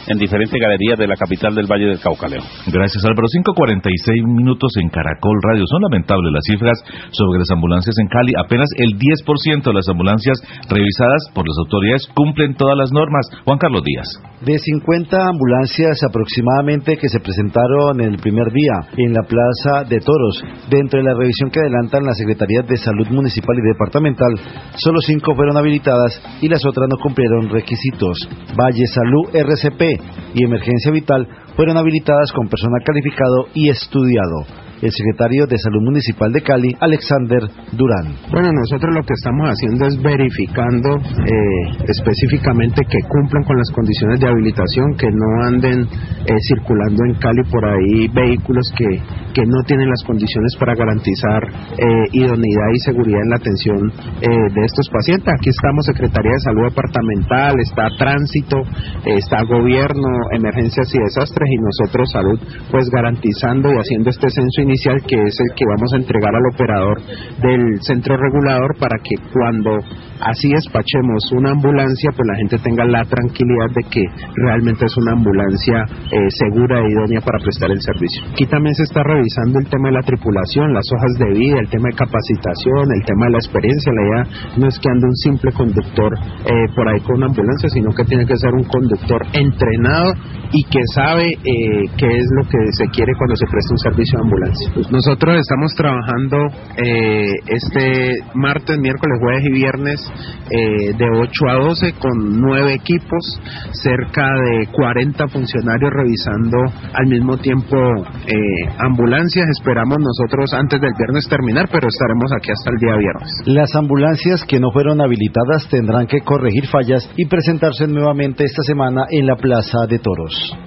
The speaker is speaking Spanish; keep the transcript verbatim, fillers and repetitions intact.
en diferentes galerías de la capital del Valle del Cauca, Leo. Gracias, Álvaro. cinco cuarenta y seis minutos en Caracol Radio. Son lamentables las cifras sobre las ambulancias en Cali. Apenas el diez por ciento de las ambulancias revisadas por las autoridades cumplen todas las normas. Juan Carlos Díaz. De cincuenta ambulancias aproximadamente que se presentaron el primer día en la Plaza de Toros, dentro de la revisión que adelantan las Secretarías de Salud Municipal y Departamental, solo cinco fueron habilitadas y las otras no cumplieron requisitos. Valle Salud R C P y Emergencia Vital fueron habilitadas con personal calificado y estudiado. El secretario de Salud Municipal de Cali, Alexander Durán. Bueno, nosotros lo que estamos haciendo es verificando eh, específicamente que cumplan con las condiciones de habilitación, que no anden eh, circulando en Cali por ahí vehículos que, que no tienen las condiciones para garantizar eh, idoneidad y seguridad en la atención eh, de estos pacientes. Aquí estamos Secretaría de Salud Departamental, está Tránsito, eh, está Gobierno, Emergencias y Desastres, y nosotros Salud, pues garantizando y haciendo este censo inicial, que es el que vamos a entregar al operador del centro regulador, para que cuando así despachemos una ambulancia, pues la gente tenga la tranquilidad de que realmente es una ambulancia eh, segura e idónea para prestar el servicio. Aquí también se está revisando el tema de la tripulación, las hojas de vida, el tema de capacitación, el tema de la experiencia. La idea no es que ande un simple conductor eh, por ahí con una ambulancia, sino que tiene que ser un conductor entrenado y que sabe eh, qué es lo que se quiere cuando se presta un servicio de ambulancia. Pues nosotros estamos trabajando eh, este martes, miércoles, jueves y viernes eh, de ocho a doce con nueve equipos, cerca de cuarenta funcionarios revisando al mismo tiempo eh, ambulancias. Esperamos nosotros antes del viernes terminar, pero estaremos aquí hasta el día viernes. Las ambulancias que no fueron habilitadas tendrán que corregir fallas y presentarse nuevamente esta semana en la Plaza de Toros.